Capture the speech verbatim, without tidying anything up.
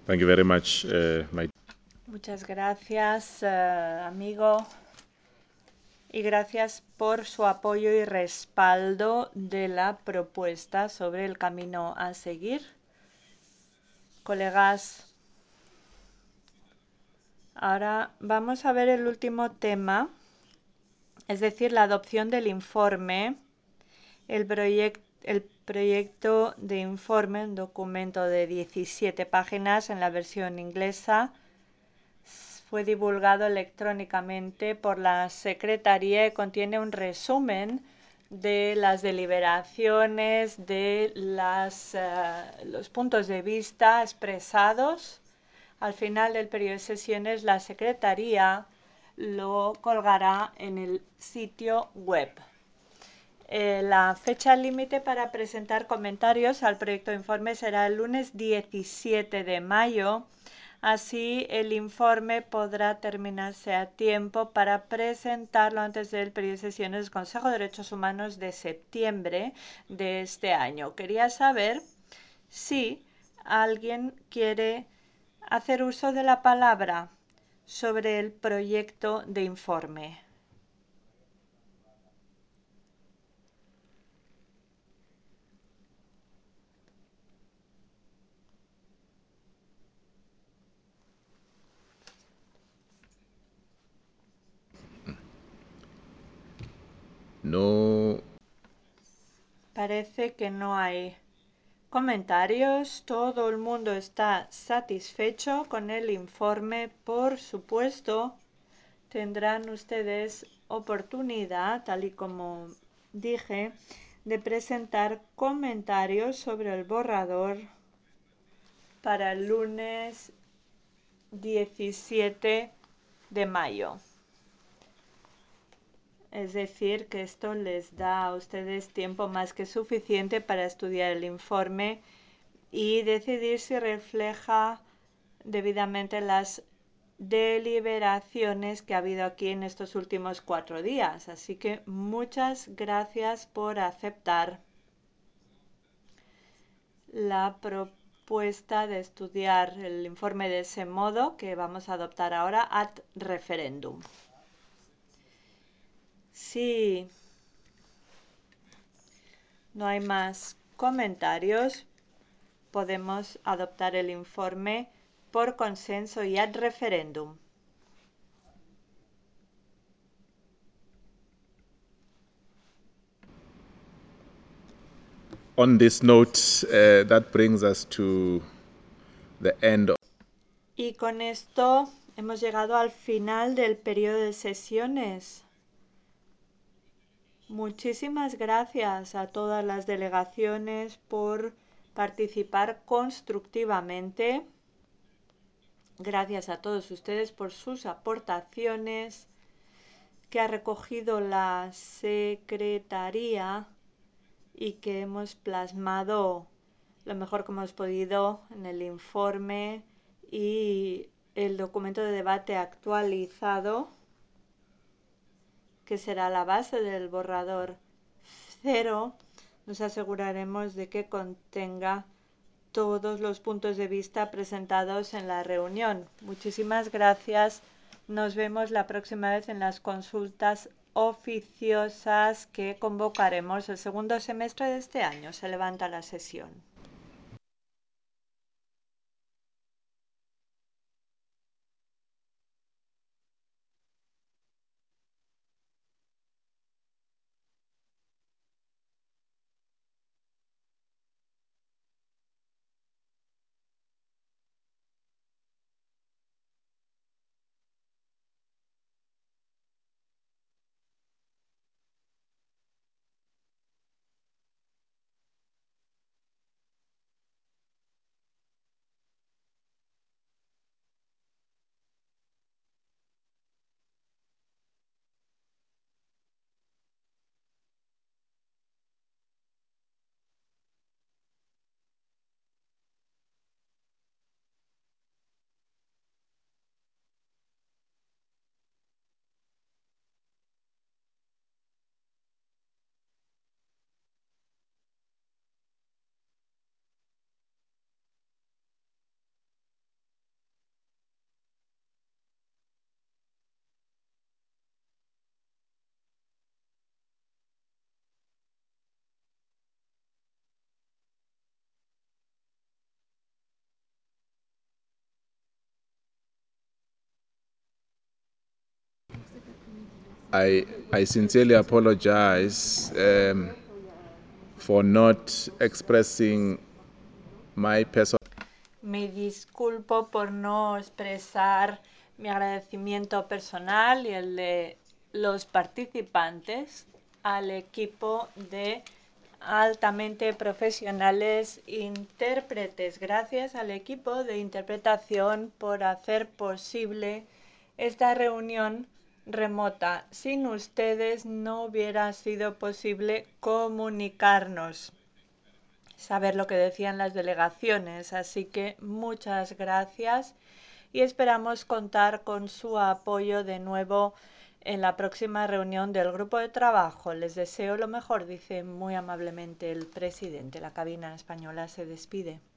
Thank you very much, uh, my Muchas gracias, uh, amigo, y gracias por su apoyo y respaldo de la propuesta sobre el camino a seguir. Colegas, ahora vamos a ver el último tema, es decir, la adopción del informe. El, proyec el proyecto de informe, un documento de diecisiete páginas en la versión inglesa, fue divulgado electrónicamente por la Secretaría y contiene un resumen de las deliberaciones, de las, uh, los puntos de vista expresados. Al final del periodo de sesiones, la Secretaría lo colgará en el sitio web. Eh, la fecha límite para presentar comentarios al proyecto de informe será el lunes diecisiete de mayo. Así, el informe podrá terminarse a tiempo para presentarlo antes del periodo de sesiones del Consejo de Derechos Humanos de septiembre de este año. Quería saber si alguien quiere hacer uso de la palabra sobre el proyecto de informe. no. Parece que no hay comentarios. Todo el mundo está satisfecho con el informe. Por supuesto, tendrán ustedes oportunidad, tal y como dije, de presentar comentarios sobre el borrador para el lunes diecisiete de mayo. Es decir, que esto les da a ustedes tiempo más que suficiente para estudiar el informe y decidir si refleja debidamente las deliberaciones que ha habido aquí en estos últimos cuatro días. Así que muchas gracias por aceptar la propuesta de estudiar el informe de ese modo que vamos a adoptar ahora ad referendum. Si no hay más comentarios, podemos adoptar el informe por consenso y ad referendum. On this note, uh, that brings us to the end. Y con esto hemos llegado al final del periodo de sesiones. Muchísimas gracias a todas las delegaciones por participar constructivamente. Gracias a todos ustedes por sus aportaciones que ha recogido la Secretaría y que hemos plasmado lo mejor que hemos podido en el informe y el documento de debate actualizado, que será la base del borrador cero. Nos aseguraremos de que contenga todos los puntos de vista presentados en la reunión. Muchísimas gracias. Nos vemos la próxima vez en las consultas oficiosas que convocaremos el segundo semestre de este año. Se levanta la sesión. I, I sincerely apologize um, for not expressing my personal. Me disculpo por no expresar mi agradecimiento personal y el de los participantes al equipo de altamente profesionales intérpretes. Gracias al equipo de interpretación por hacer posible esta reunión remota. Sin ustedes no hubiera sido posible comunicarnos, saber lo que decían las delegaciones. Así que muchas gracias y esperamos contar con su apoyo de nuevo en la próxima reunión del grupo de trabajo. Les deseo lo mejor, dice muy amablemente el presidente. La cabina española se despide.